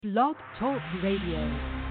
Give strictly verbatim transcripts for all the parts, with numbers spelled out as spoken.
Blog Talk Radio.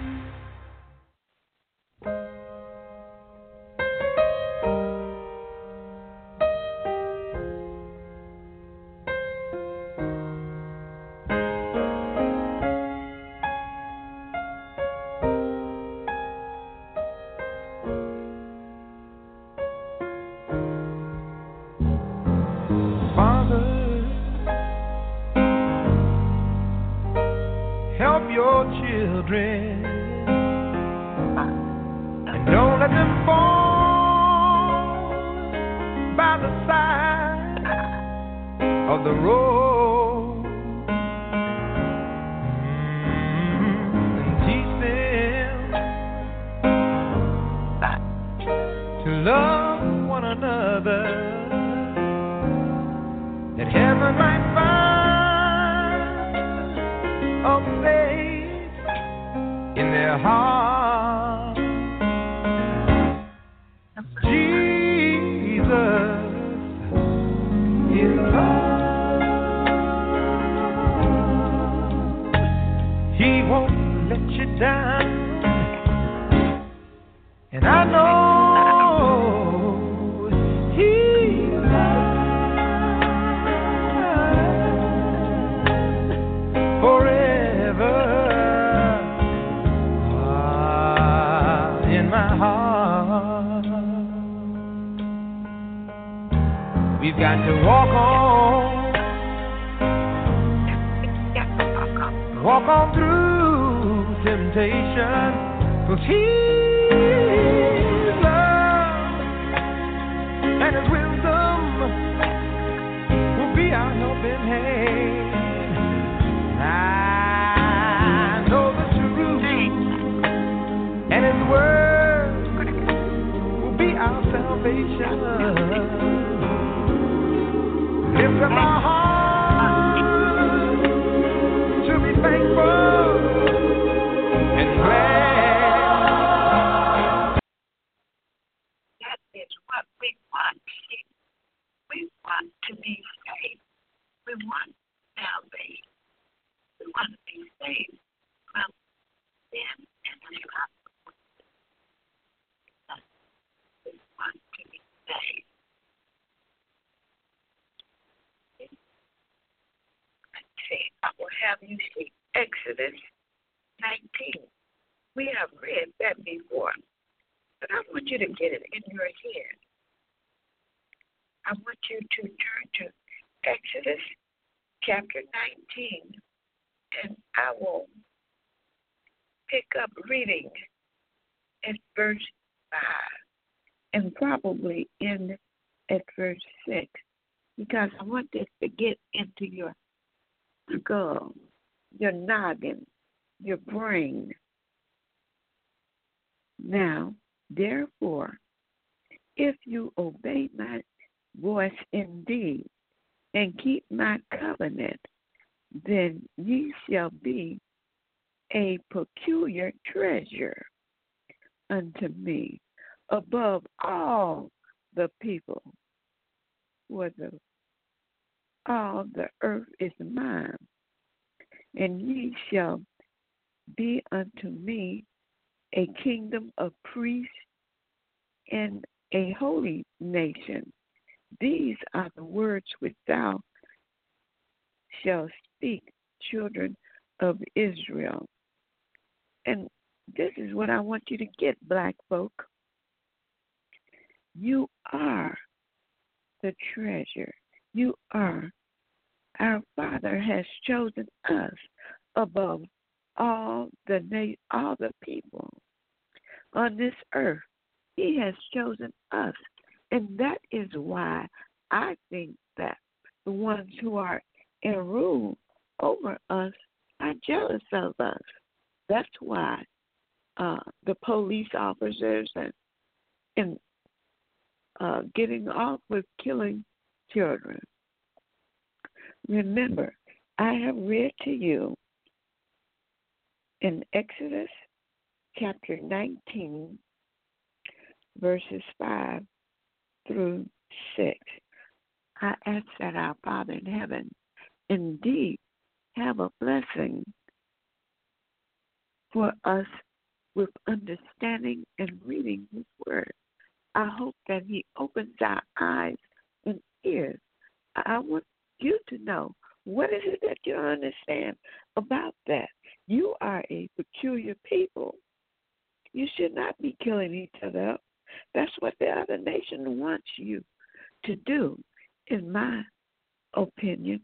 Your noggin, your brain. Now, therefore, if you obey my voice indeed, and keep my covenant, then ye shall be a peculiar treasure unto me above all the people, for the all the earth is mine, and ye shall be unto me a kingdom of priests and a holy nation. These are the words which thou shalt speak, children of Israel. And this is what I want you to get, black folk. You are the treasure. You are. Our Father has chosen us above all the na- all the people on this earth. He has chosen us. And that is why I think that the ones who are in rule over us are jealous of us. That's why uh, the police officers and, and uh, getting off with killing children. Remember, I have read to you in Exodus chapter nineteen, verses five through six. I ask that our Father in heaven indeed have a blessing for us with understanding and reading His Word. I hope that He opens our eyes and ears. I want you to know, what is it that you understand about that? You are a peculiar people. You should not be killing each other up. That's what the other nation wants you to do, in my opinion,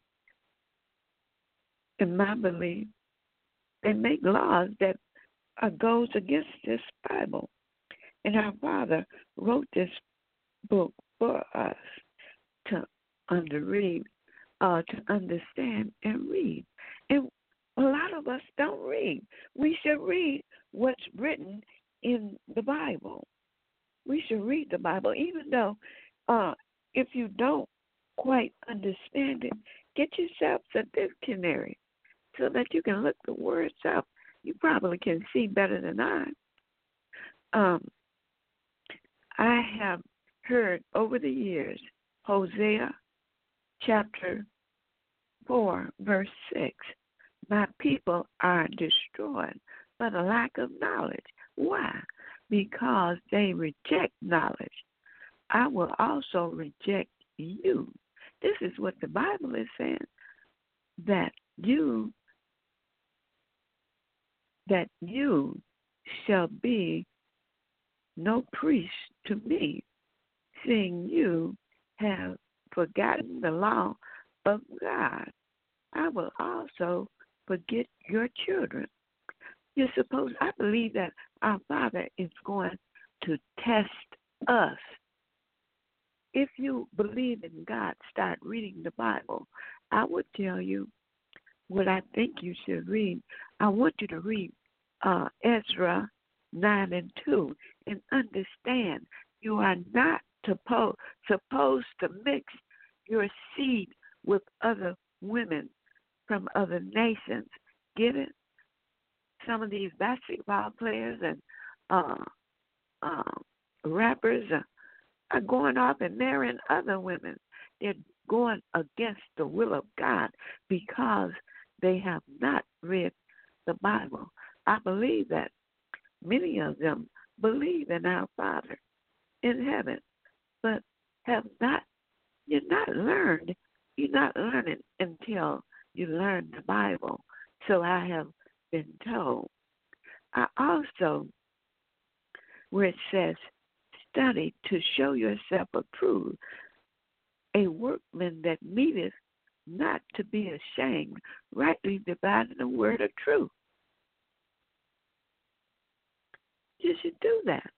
in my belief. They make laws that uh, goes against this Bible. And our Father wrote this book for us to underread, uh, to understand and read. And a lot of us don't read. We should read what's written in the Bible. We should read the Bible, even though uh, if you don't quite understand it, get yourself a dictionary so that you can look the words up. You probably can see better than I. Um, I have heard over the years Hosea chapter four, verse six. My people are destroyed by the lack of knowledge. Why? Because they reject knowledge. I will also reject you. This is what the Bible is saying, that you that you shall be no priest to me, seeing you have forgotten the law of God. I will also forget your children. You're supposed, I believe that our Father is going to test us. If you believe in God, start reading the Bible. I would tell you what I think you should read. I want you to read uh, Ezra nine and two and understand you are not suppo- supposed to mix your seed with other women from other nations. Get it? Some of these basketball players and uh, uh, rappers are, are going off and marrying other women. They're going against the will of God because they have not read the Bible. I believe that many of them believe in our Father in heaven, but have not, you're not learned. You're not learning until you learn the Bible. So I have been told. I also, where it says, study to show yourself approved, a workman that needeth not to be ashamed, rightly dividing the word of truth. You should do that.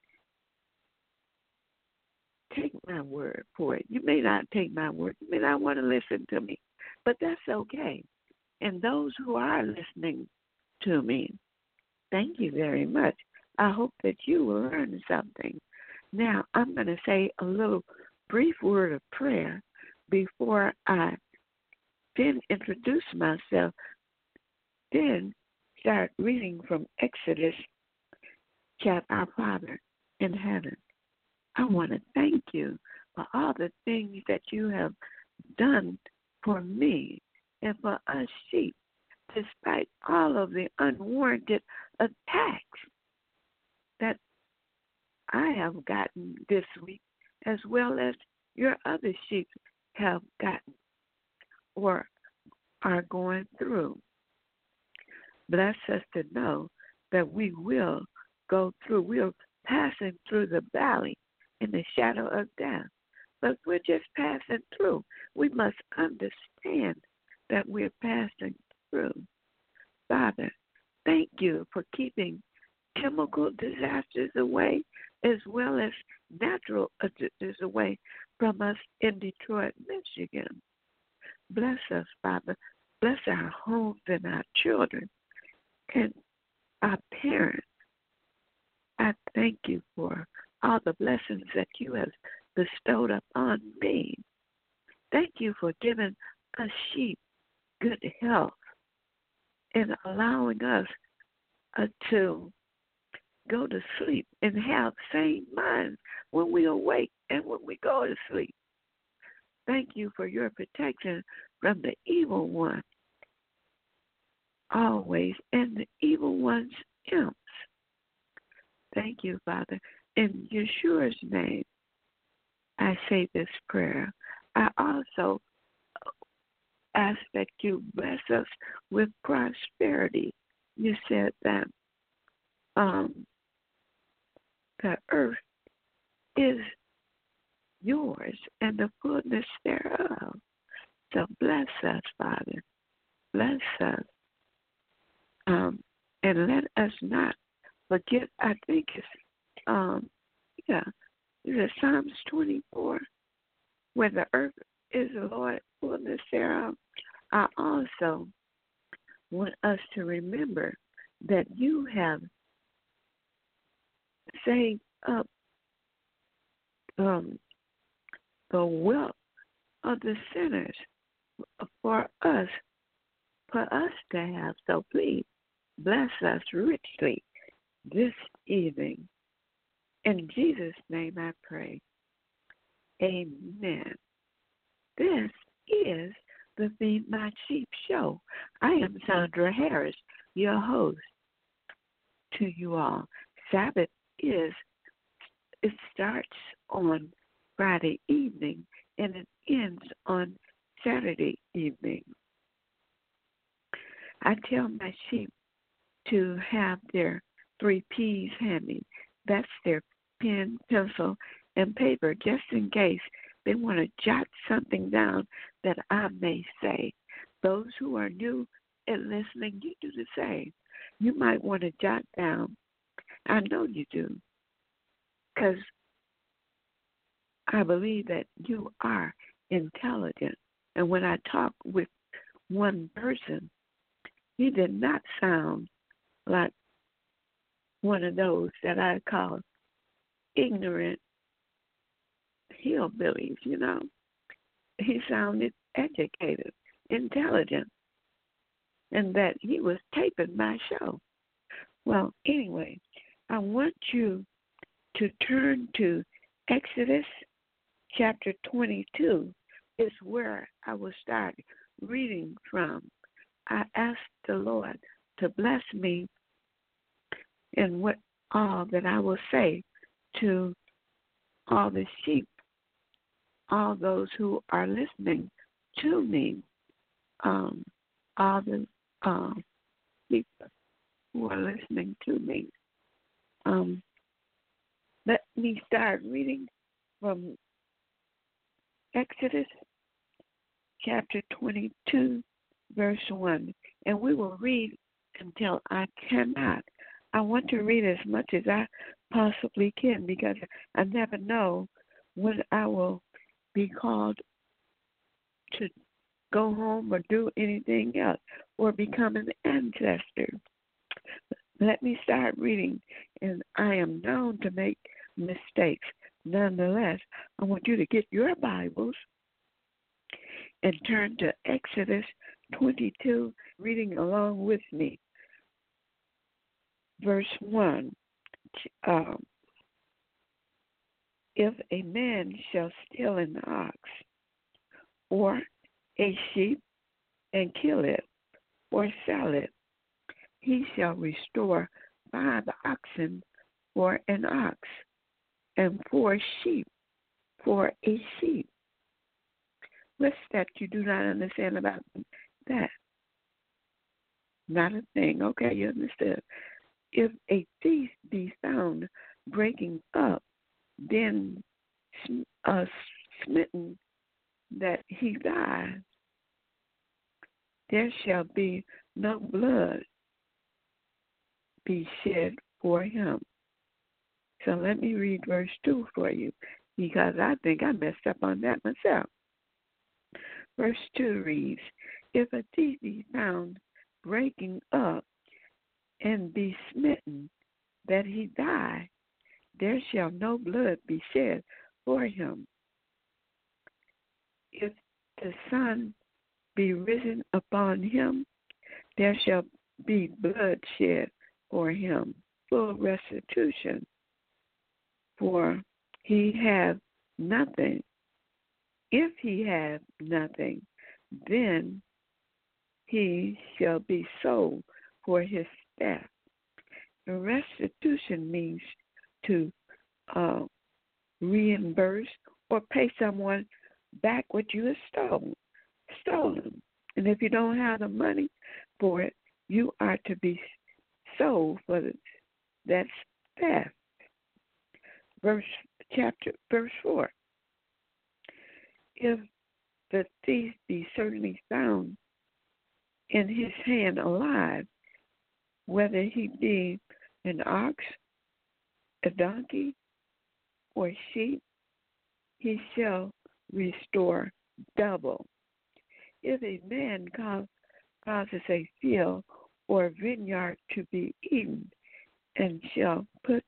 Take my word for it. You may not take my word. You may not want to listen to me, but that's okay. And those who are listening to me, thank you very much. I hope that you will learn something. Now, I'm going to say a little brief word of prayer before I then introduce myself, then start reading from Exodus chapter, Our Father in heaven. I want to thank you for all the things that you have done for me and for us sheep, despite all of the unwarranted attacks that I have gotten this week, as well as your other sheep have gotten or are going through. Bless us to know that we will go through. We're passing through the valley in the shadow of death, but we're just passing through. We must understand that we're passing through. Father, thank you for keeping chemical disasters away as well as natural disasters away from us in Detroit, Michigan. Bless us, Father. Bless our homes and our children and our parents. I thank you for all the blessings that you have bestowed upon me. Thank you for giving us sheep good health and allowing us uh, to go to sleep and have same minds when we awake and when we go to sleep. Thank you for your protection from the evil one always and the evil one's imp. thank you, Father. In Yeshua's name, I say this prayer. I also ask that you bless us with prosperity. You said that um, the earth is yours and the fullness thereof. So bless us, Father. Bless us. Um, and let us not forget, I think it's, um, yeah, is it Psalms twenty-four, where the earth is the Lord, fullness thereof. I also want us to remember that you have saved up um, the wealth of the sinners for us, for us to have. So please bless us richly this evening. In Jesus' name I pray. Amen. This is the Feed My Sheep show. I am Sandra Harris, your host to you all. Sabbath is, it starts on Friday evening and it ends on Saturday evening. I tell my sheep to have their three P's handy. That's their pen, pencil, and paper, just in case they want to jot something down that I may say. Those who are new and listening, you do the same. You might want to jot down. I know you do, because I believe that you are intelligent. And when I talk with one person, he did not sound like one of those that I call ignorant hillbillies, you know. He sounded educated, intelligent, and that he was taping my show. Well, anyway, I want you to turn to Exodus chapter twenty-two is where I will start reading from. I asked the Lord to bless me in what all that I will say to all the sheep, all those who are listening to me, um, all the um, people who are listening to me. Um, let me start reading from Exodus chapter twenty-two, verse one, and we will read until I cannot. I want to read as much as I possibly can because I never know when I will be called to go home or do anything else or become an ancestor. Let me start reading, and I am known to make mistakes. Nonetheless, I want you to get your Bibles and turn to Exodus twenty-two, reading along with me. Verse one, um, if a man shall steal an ox or a sheep and kill it or sell it, he shall restore five oxen for an ox and four sheep for a sheep. What's that you do not understand about that? Not a thing. Okay, you understood. If a thief be found breaking up, then uh, smitten that he die, there shall be no blood be shed for him. So let me read verse two for you, because I think I messed up on that myself. Verse two reads, if a thief be found breaking up and be smitten that he die, there shall no blood be shed for him. If the sun be risen upon him, there shall be blood shed for him, full restitution, for he have nothing. If he have nothing, then he shall be sold for his theft. The restitution means to uh, reimburse or pay someone back what you have stolen. Stolen. And if you don't have the money for it, you are to be sold for the, that's theft. Verse chapter verse four. If the thief be certainly found in his hand alive, whether he be an ox, a donkey, or sheep, he shall restore double. If a man cause, causes a field or vineyard to be eaten, and shall put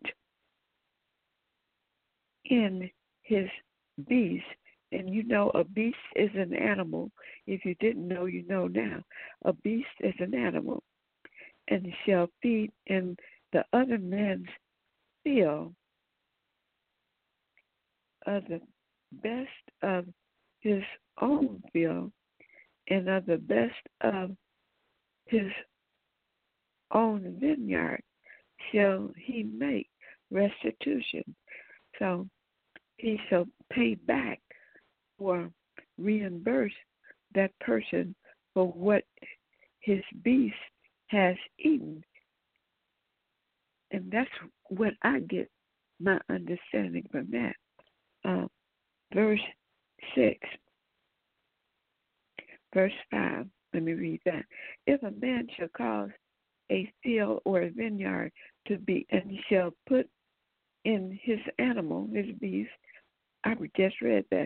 in his beast, and you know a beast is an animal. If you didn't know, you know now. A beast is an animal, and shall feed in the other man's field of the best of his own field, and of the best of his own vineyard shall he make restitution. So he shall pay back or reimburse that person for what his beast has eaten. And that's what I get my understanding from that. Uh, verse six. Verse five. Let me read that. If a man shall cause a field or a vineyard to be, and shall put in his animal, his beast, I just read that,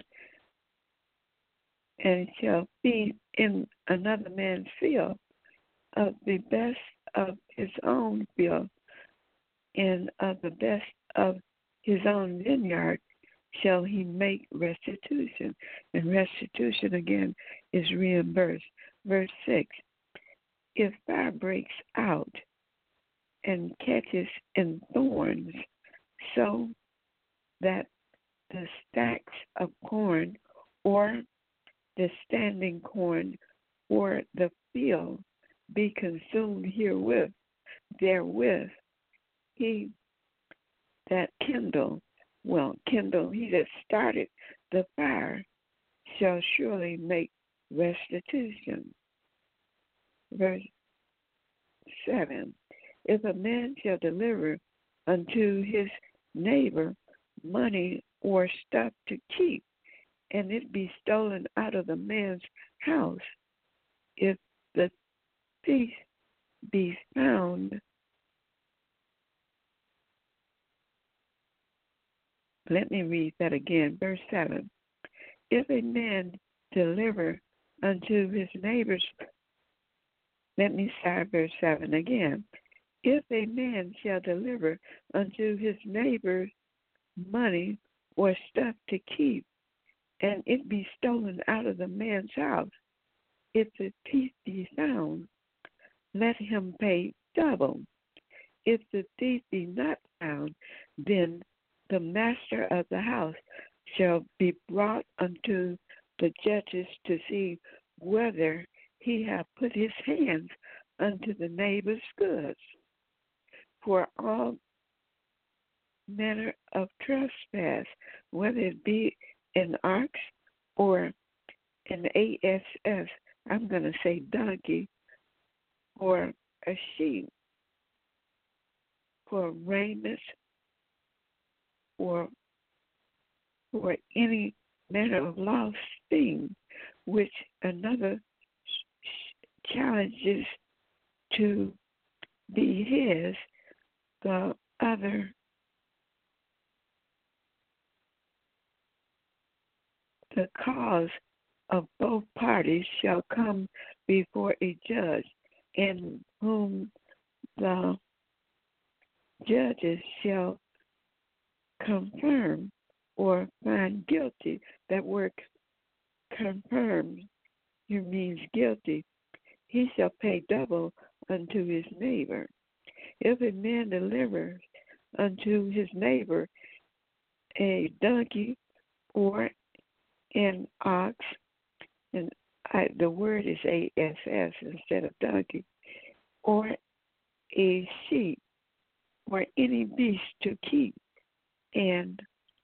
and shall feed in another man's field of the best of his own field, and of the best of his own vineyard shall he make restitution. And restitution, again, is reimbursed. Verse six, if fire breaks out and catches in thorns, so that the stacks of corn or the standing corn or the field be consumed herewith, therewith, he that kindle, well, kindle, he that started the fire shall surely make restitution. Verse seven, if a man shall deliver unto his neighbor money or stuff to keep, and it be stolen out of the man's house, if the thief be found, let me read that again, verse seven. If a man deliver unto his neighbor's, let me start verse seven again. If a man shall deliver unto his neighbor money or stuff to keep, and it be stolen out of the man's house, if the thief be found, let him pay double. If the thief be not found, then the master of the house shall be brought unto the judges to see whether he have put his hands unto the neighbor's goods. For all manner of trespass, whether it be an ox or an A S S, I'm going to say donkey, or a sheep, for raiment, or for any manner of lost thing which another challenges to be his, the other the cause of both parties shall come before a judge, in whom the judges shall confirm or find guilty. That word confirm here means guilty. He shall pay double unto his neighbor. If a man delivers unto his neighbor a donkey or an ox, and I, the word is A S S instead of donkey, or a sheep, or any beast to keep, and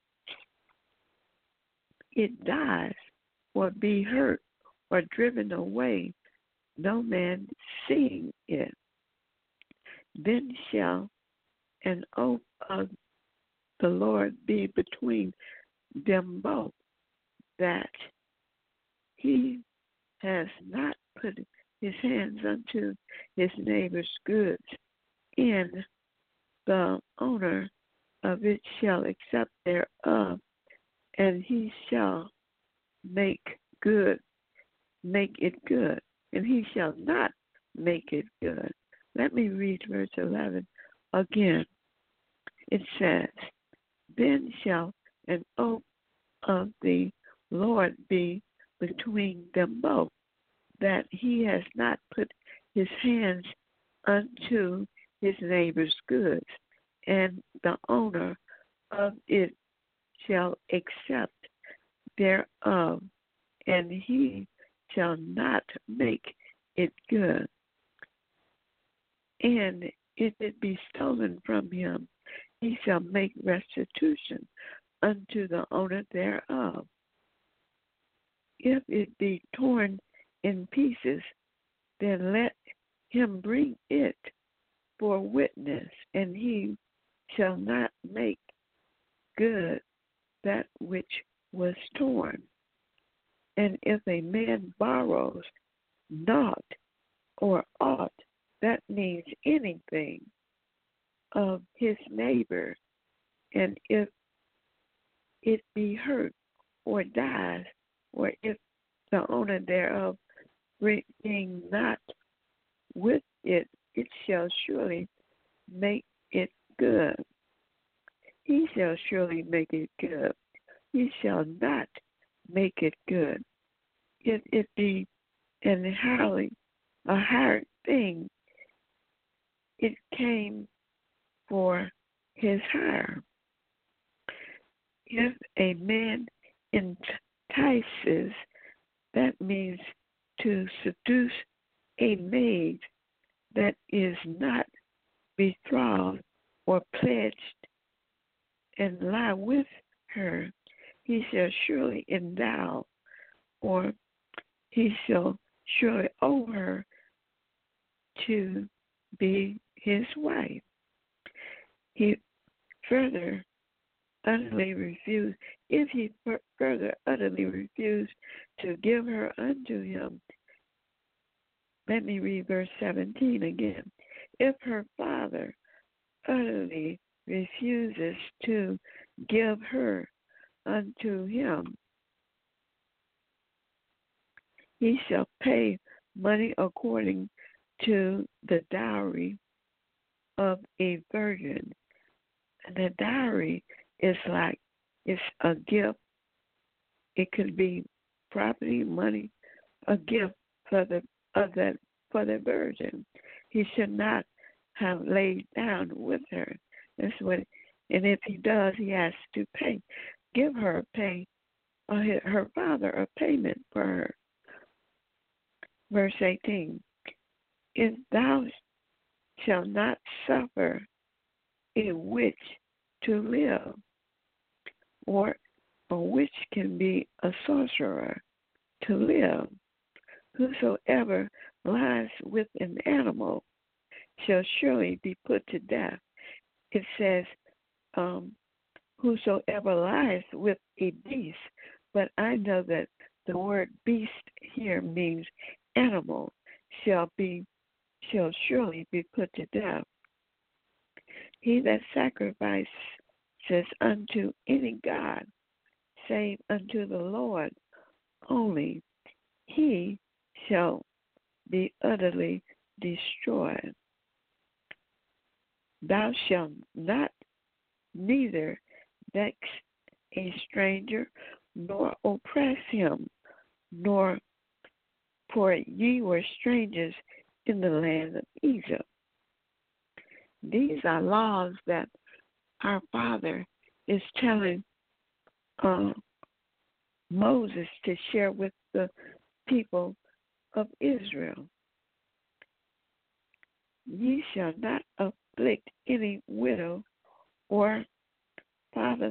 it dies, or be hurt, or driven away, no man seeing it. Then shall an oath of the Lord be between them both, that he has not put his hands unto his neighbor's goods, and the owner of it shall accept thereof, and he shall make good, make it good, and he shall not make it good. Let me read verse eleven again. It says, then shall an oath of the Lord be between them both, that he has not put his hands unto his neighbor's goods, and the owner of it shall accept thereof, and he shall not make it good. And if it be stolen from him, he shall make restitution unto the owner thereof. If it be torn in pieces, then let him bring it for witness, and he shall not make good that which was torn. And if a man borrows naught or aught, that means anything, of his neighbor, and if it be hurt or dies, or if the owner thereof being not with it, it shall surely make it good. He shall surely make it good. He shall not make it good. If it be an highly a hard thing, it came for his hire. If a man entices, that means to seduce a maid that is not betrothed or pledged, and lie with her, he shall surely endow, or he shall surely owe her to be his wife. He further utterly refused, if he further utterly refused to give her unto him. Let me read verse seventeen again. If her father utterly refuses to give her unto him, he shall pay money according to the dowry of a virgin. And the dowry is like, it's a gift. It could be property, money, a gift for the of that for the virgin. He should not have laid down with her. That's what. And if he does, he has to pay, give her a pay, or her father a payment for her. Verse eighteen. If thou shalt not suffer a witch to live, or a witch can be a sorcerer to live, whosoever lies with an animal shall surely be put to death. It says, um, whosoever lies with a beast, but I know that the word beast here means animal, shall be shall surely be put to death. He that sacrifices unto any god, save unto the Lord only, he shall be utterly destroyed. Thou shalt not neither vex a stranger, nor oppress him, nor for ye were strangers in the land of Egypt. These are laws that our Father is telling uh, Moses to share with the people of Israel. Ye shall not afflict any widow or fatherless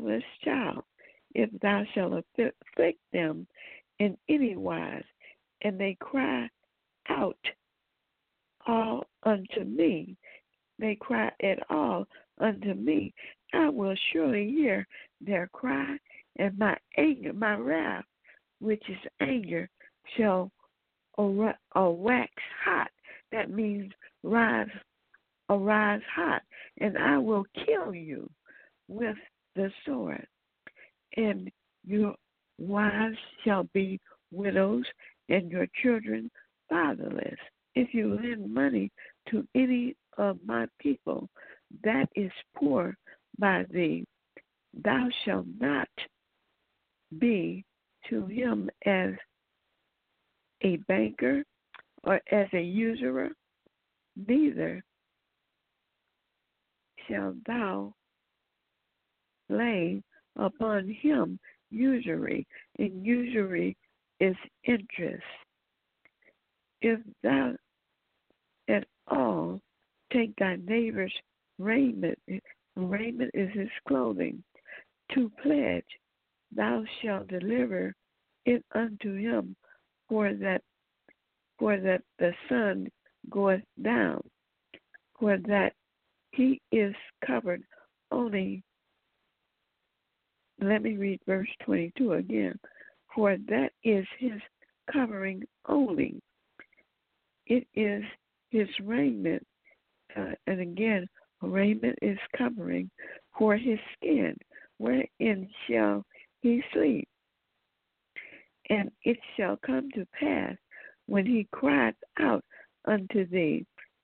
if thou shalt afflict them in any wise, and they cry out all unto me, they cry at all unto me, I will surely hear their cry, and my anger, my wrath, which is anger, shall or wax hot. That means rise, arise hot, and I will kill you with the sword, and your wives shall be widows, and your children fatherless. If you lend money to any of my people that is poor by thee, thou shalt not be to him as a banker or as a usurer, neither shalt thou lay upon him usury, and usury is interest. If thou at all take thy neighbor's raiment, raiment is his clothing, to pledge, thou shalt deliver it unto him, for that for that the sun goeth down, for that he is covered only. Let me read verse twenty-two again. For that is his covering only. It is his raiment, uh, and again, raiment is covering for his skin, wherein shall he sleep. And it shall come to pass, when he crieth out unto thee,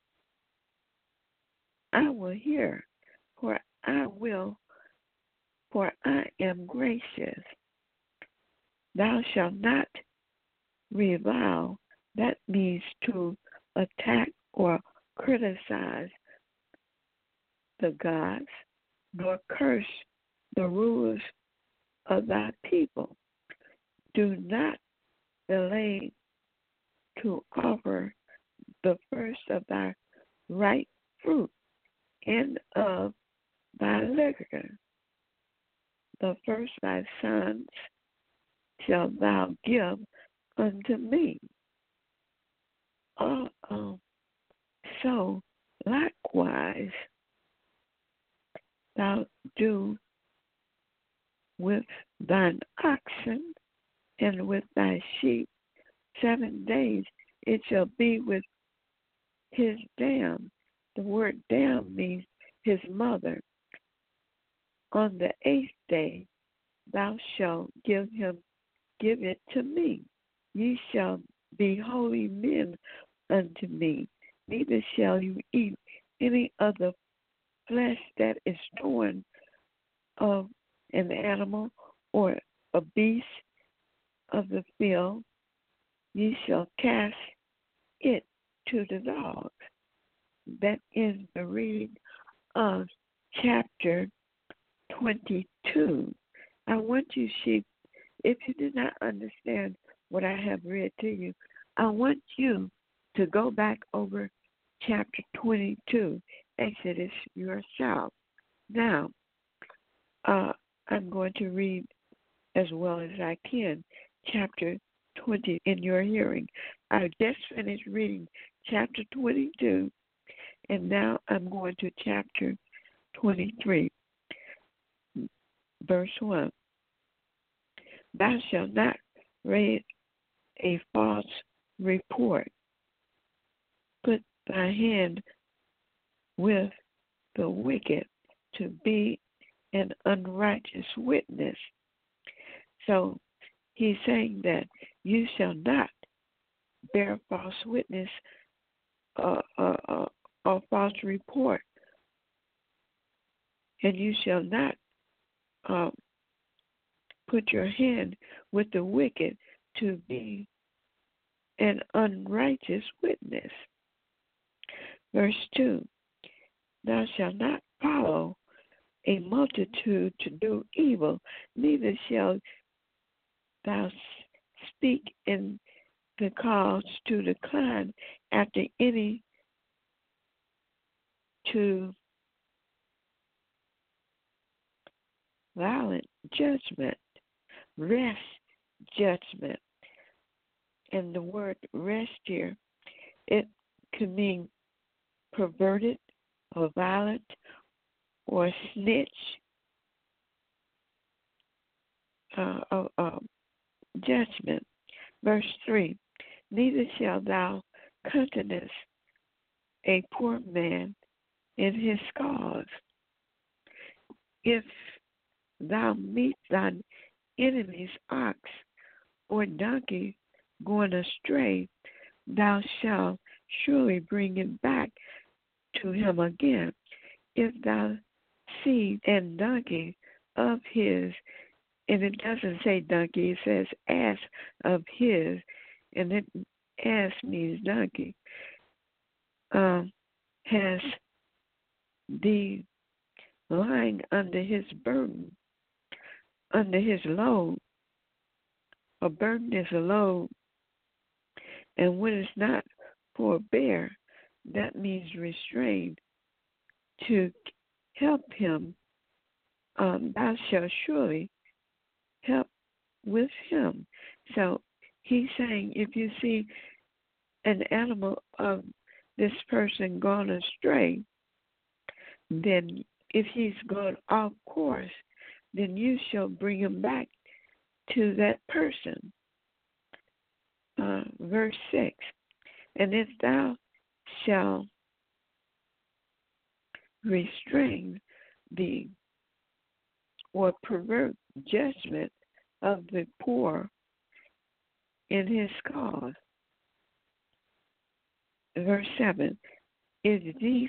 I will hear, for I will, for I am gracious. Thou shalt not revile. That means to attack or criticize the gods, nor curse the rulers of thy people. Do not delay to offer the first of thy right fruit and of thy liquor. The first of thy sons shalt thou give unto me. Uh, um, so likewise thou do with thine oxen and with thy sheep. Seven days it shall be with his dam. The word dam means his mother. On the eighth day thou shalt give him, give it to me. Ye shall be holy men unto me. Neither shall you eat any of the flesh that is torn of an animal or a beast of the field. Ye shall cast it to the dogs. That is the reading of chapter twenty-two. I want you, sheep, if you did not understand what I have read to you, I want you to go back over chapter twenty-two, Exodus yourself. Now, uh, I'm going to read as well as I can chapter twenty in your hearing. I just finished reading chapter twenty-two, and now I'm going to chapter twenty-three, verse one. Thou shalt not raise a false report. Put thy hand with the wicked to be an unrighteous witness. So he's saying that you shall not bear false witness uh, uh, uh, or false report, and you shall not uh, put your hand with the wicked to be an unrighteous witness. Verse two, thou shalt not follow a multitude to do evil, neither shall thou speak in the cause to decline after any to violent judgment. rest judgment. And the word rest here, it could mean perverted or violent or snitch, uh, uh, uh, judgment. Verse three, neither shalt thou countenance a poor man in his cause. If thou meet thine enemy's ox or donkey going astray, thou shalt surely bring it back to him again. If thou see an donkey of his, and it doesn't say donkey, it says ass of his, and it ass means donkey, um, has the lying under his burden, under his load. A burden is a load, and when it's not for a bear, that means restrained. To help him, um, thou shalt surely help with him. So he's saying if you see an animal of this person gone astray, then if he's gone off course, then you shall bring him back to that person. Uh, verse six, and if thou shalt restrain the or pervert judgment of the poor in his cause. Verse seven, is thee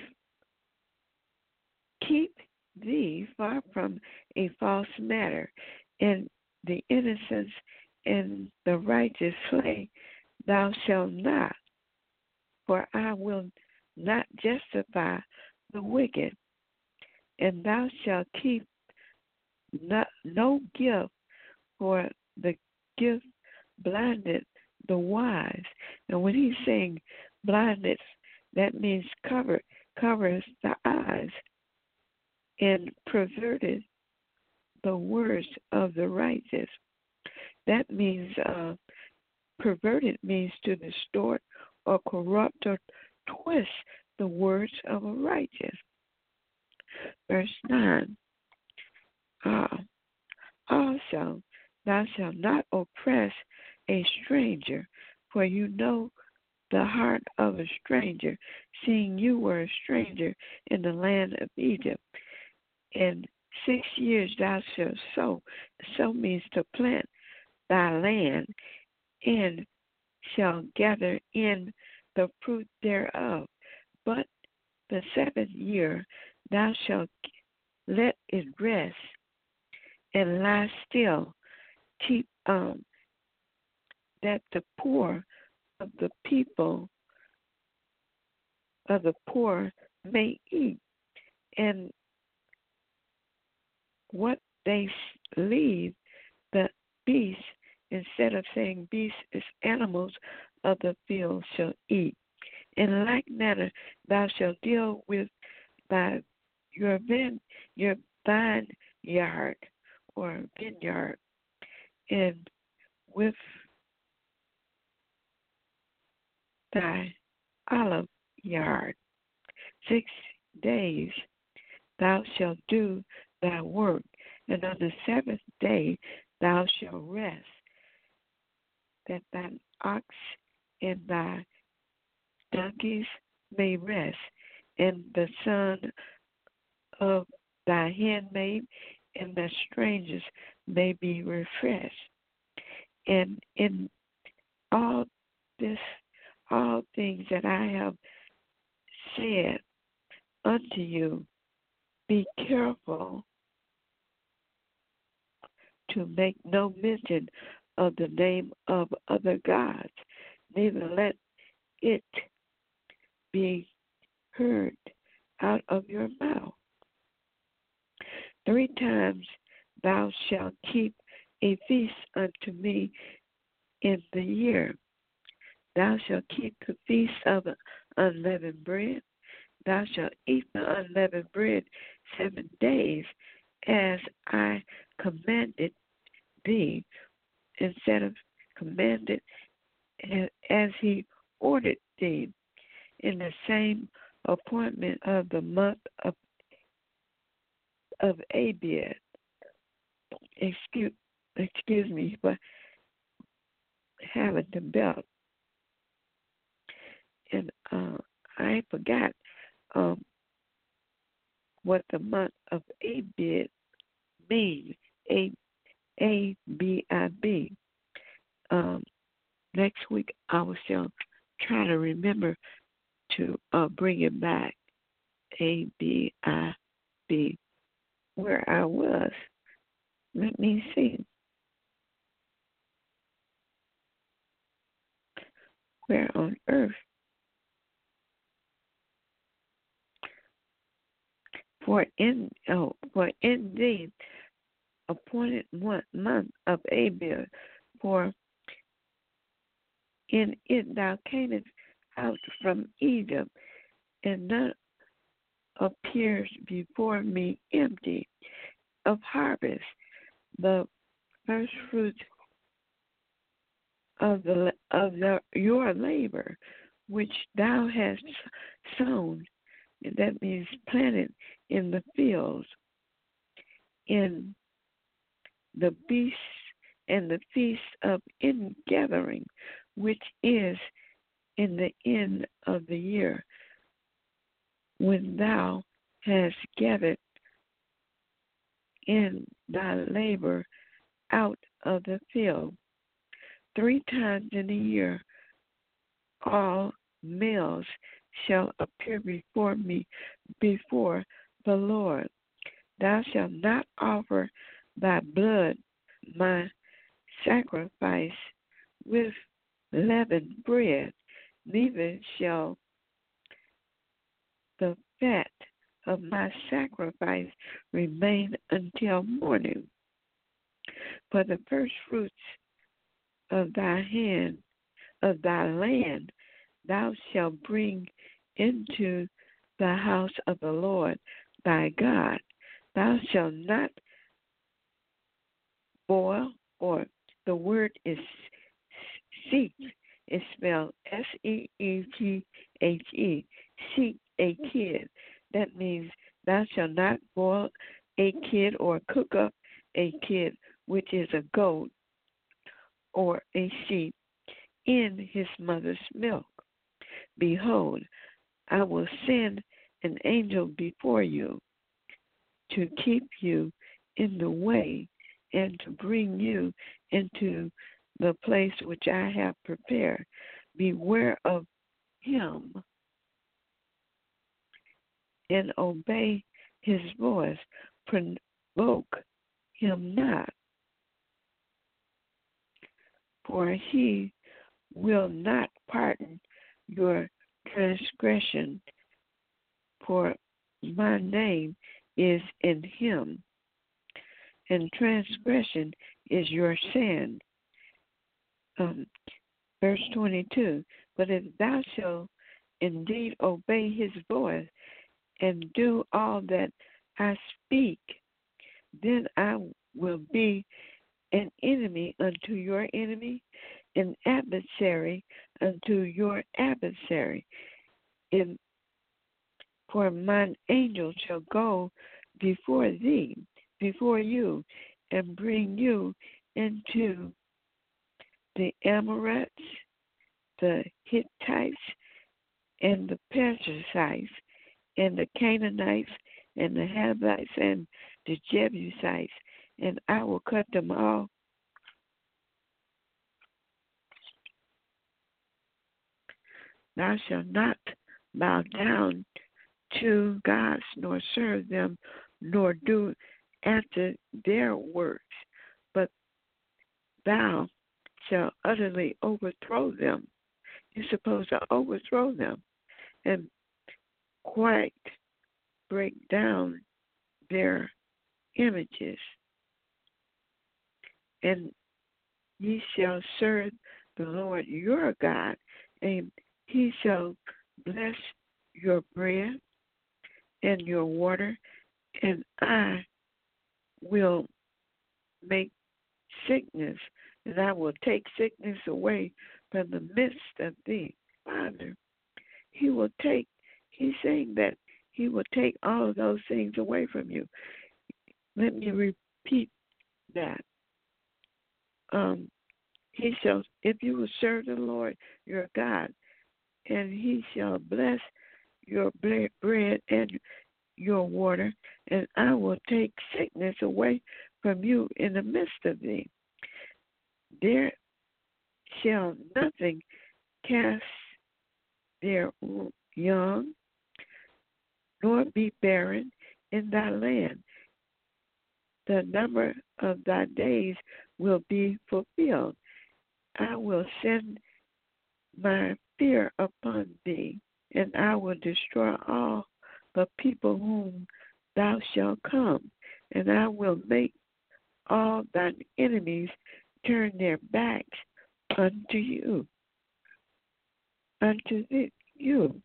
keep thee far from a false matter, and the innocence and the righteous slay thou shalt not, for I will not justify the wicked, and thou shalt keep not, no gift, for the gift blinded the wise. And when he's saying blindness, that means cover, covers the eyes, and perverted the words of the righteous. That means uh, perverted means to distort or corrupt or twist the words of a righteous. Verse nine, uh, also thou shalt not oppress a stranger, for you know the heart of a stranger, seeing you were a stranger in the land of Egypt. And six years thou shalt sow. Sow means to plant thy land, and shall gather in the fruit thereof. But the seventh year thou shalt let it rest and lie still, keep um that the poor of the people of the poor may eat, and what they leave the beasts, instead of saying beasts is animals of the field, shall eat. In like manner thou shalt deal with thy your vine your vineyard or vineyard, and with thy olive yard. Six days thou shalt do thy work, and on the seventh day thou shalt rest, that thine ox and thy donkeys may rest, and the son of thy handmaid and the strangers may be refreshed. And in all this, all things that I have said unto you, be careful to make no mention of the name of other gods, neither let it be heard out of your mouth. Three times thou shalt keep a feast unto me in the year. Thou shalt keep the feast of unleavened bread. Thou shalt eat the unleavened bread seven days, as I commanded thee, instead of commanded, as he ordered thee, in the same appointment of the month of of Abib. Excuse, excuse me, but having the belt, and uh, I forgot um, what the month of Abib means. A A B I B. Um, next week I will still try to remember to uh, bring it back. A B I B. Where I was. Let me see. Where on earth? For in oh, for in thee appointed one month of Abib, for in it thou camest out from Egypt, and none appears before me empty of harvest. The first fruits of the of the, your labor, which thou hast sown, that means planted in the fields, in the beasts and the feast of ingathering, which is in the end of the year, when thou hast gathered in thy labor out of the field. Three times in a year all males shall appear before me, before the Lord. Thou shalt not offer thy blood, my sacrifice, with leavened bread, neither shall the fat of my sacrifice remain until morning. For the first fruits of thy hand, of thy land, thou shalt bring into the house of the Lord thy God. Thou shalt not boil, or the word is seek, is spelled S E E T H E, seek a kid. That means thou shalt not boil a kid or cook up a kid, which is a goat or a sheep, in his mother's milk. Behold, I will send an angel before you to keep you in the way and to bring you into the place which I have prepared. Beware of him and obey his voice. Provoke him not, for he will not pardon your transgression, for my name is in him, and transgression is your sin. Um, verse twenty-two, but if thou shalt indeed obey his voice and do all that I speak, then I will be an enemy unto your enemy, an adversary unto your adversary. In, for mine angel shall go before thee, before you, and bring you into the Amorites, the Hittites, and the Perizzites, and the Canaanites, and the Havites, and the Jebusites, and I will cut them all. Thou shalt not bow down to gods, nor serve them, nor do after their works, but thou shalt utterly overthrow them. You're supposed to overthrow them and quite break down their images. And ye shall serve the Lord your God, and he shall bless your bread and your water, and I will make sickness and I will take sickness away from the midst of thee. Father, he will take, he's saying that he will take all of those things away from you. Let me repeat that. Um, he shall, if you will serve the Lord your God, and he shall bless your bread and your water, and I will take sickness away from you in the midst of thee. There shall nothing cast their young, nor be barren in thy land. The number of thy days will be fulfilled. I will send my fear upon thee, and I will destroy all the people whom thou shalt come, and I will make all thine enemies turn their backs unto you, unto the, you.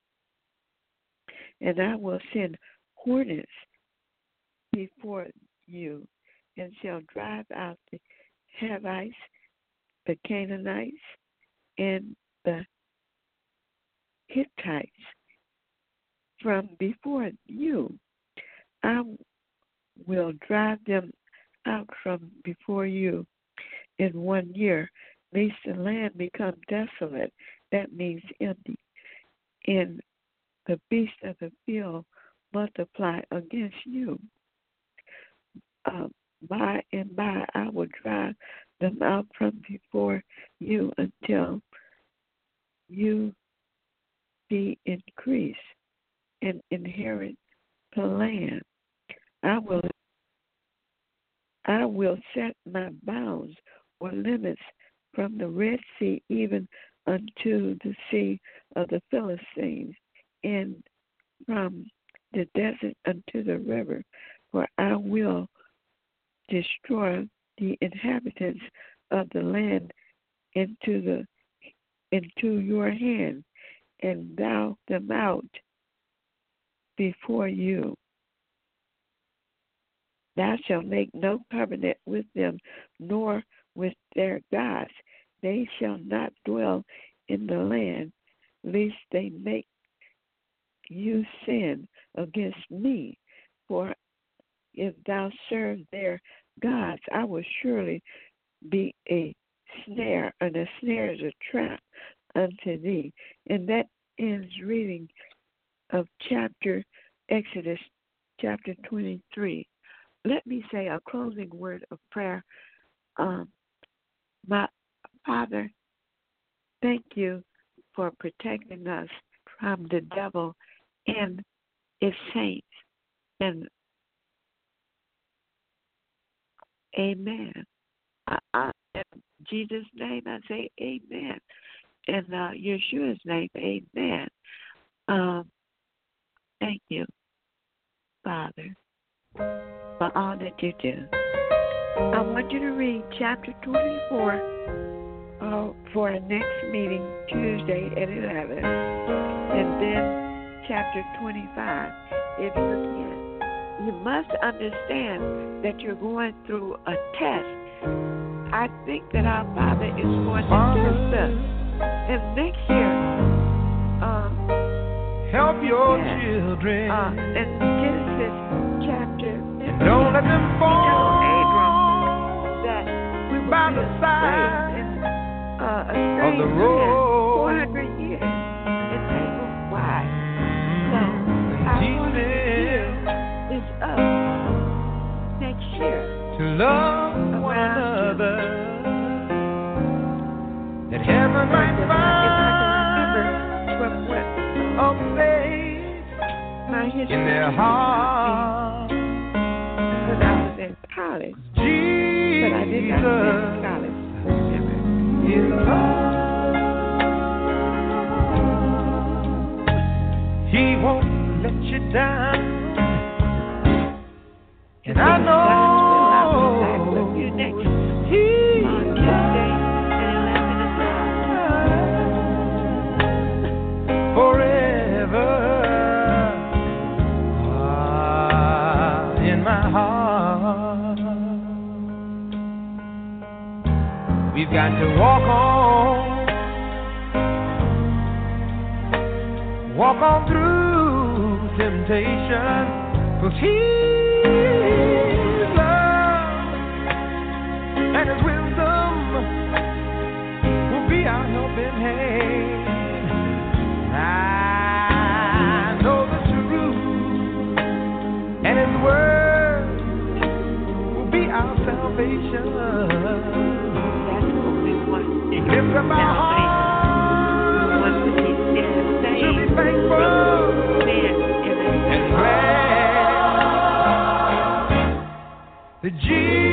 And I will send hornets before you, and shall drive out the Hivites, the Canaanites, and the Hittites from before you. I will drive them out from before you in one year, lest the land become desolate. That means empty. And the beasts of the field multiply against you. Uh, by and by I will drive them out from before you until you be increased and inherit the land. I will I will set my bounds or limits from the Red Sea even unto the sea of the Philistines, and from the desert unto the river, for I will destroy the inhabitants of the land into the into your hand, and thou them out before you. Thou shalt make no covenant with them, nor with their gods. They shall not dwell in the land, lest they make you sin against me. For if thou serve their gods, I will surely be a snare, and a snare is a trap unto thee. And that ends reading of chapter Exodus, chapter twenty-three. Let me say a closing word of prayer. Um, my Father, thank you for protecting us from the devil and his saints. And amen. I, I, in Jesus' name, I say amen. In uh, Yeshua's name, amen. Um, thank you, Father, for all that you do. I want you to read chapter twenty-four uh, for our next meeting, Tuesday at eleven, and then chapter twenty-five, if you can. You must understand that you're going through a test. I think that our Father is going to test us. And next year, um, help your yeah, children. Uh, in Genesis chapter fifteen, Don't let them fall. He told Abram that we would by be the a side slave in uh, a of the strange land road. four hundred years. And Abram, why? So, our forty years is up next year. To love one another, that heaven might If find I can remember from what a place my history in their heart. when I was in college, Jesus but I did not finish college. Remember? is love. He won't let you down. And I know I will be back with you next He on Tuesday at eleven o'clock. forever ah, in my heart. We've got to walk on, walk on through temptation, 'cause His love and His wisdom will be our helping hand. I know the truth, and His word will be our salvation. Lift up our hearts to be thankful and glad that Jesus